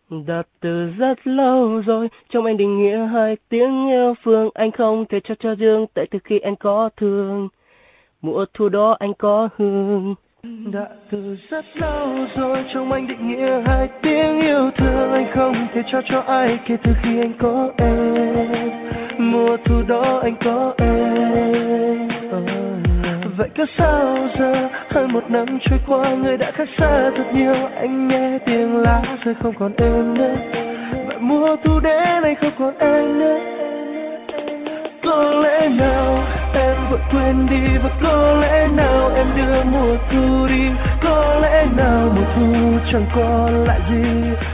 Đặt từ rất lâu rồi, trong anh định nghĩa hai tiếng yêu phương. Anh không thể cho dương, tại từ khi anh có thương, mùa thu đó anh có hương. Đã từ rất lâu rồi, trong anh định nghĩa hai tiếng yêu thương. Anh không thể cho ai kể từ khi anh có em, mùa thu đó anh có em. Vậy cớ sao giờ hơn một năm trôi qua, người đã khác xa thật nhiều. Anh nghe tiếng lá rơi không còn em nữa, và mùa thu đến anh không còn em nữa. Có lẽ nào em vội quên đi, và có lẽ nào em đưa mùa thu đi. Có lẽ nào mùa thu chẳng còn lại gì,